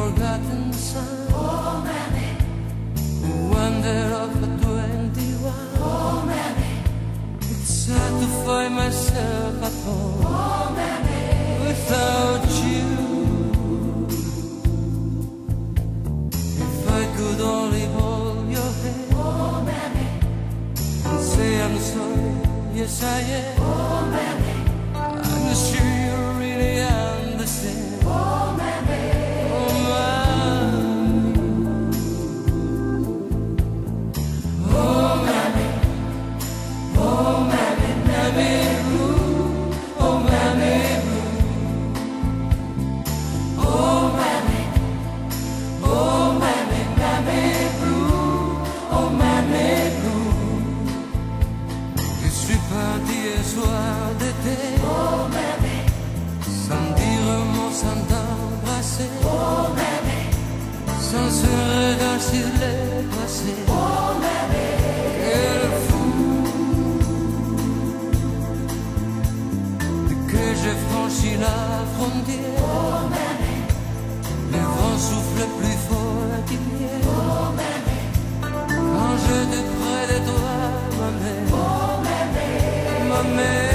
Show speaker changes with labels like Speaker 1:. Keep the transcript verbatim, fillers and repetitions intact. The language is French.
Speaker 1: forgotten son.
Speaker 2: Oh, mammy.
Speaker 1: Wonder of a twenty-one.
Speaker 2: Oh, mammy.
Speaker 1: It's hard to find myself at home.
Speaker 2: Oh, mammy.
Speaker 1: Without you. If I could only hold your hand.
Speaker 2: Oh, mammy.
Speaker 1: And say I'm sorry, yes I am.
Speaker 2: Oh, mammy.
Speaker 1: I'm sure you really understand.
Speaker 2: Oh, mammy.
Speaker 1: Oh, mommy. Oh, mammy. Oh, mammy, mammy blue. Oh, mammy blue. Oh, mammy. Oh, mammy, mammy blue. Oh, mammy blue. Je suis parti un soir d'été.
Speaker 2: Oh, mammy.
Speaker 1: Sans dire un mot, sans t'embrasser.
Speaker 2: Oh, mammy.
Speaker 1: Sans ce regard sur les passés.
Speaker 2: Oh, mammy.
Speaker 1: Quel fou que j'ai franchi la frontière.
Speaker 2: Oh, mammy.
Speaker 1: Le vent souffle plus fort qu'hier.
Speaker 2: Oh, mammy.
Speaker 1: Quand j'étais près de toi, ma mère,
Speaker 2: Oh, mammy.
Speaker 1: ma mère.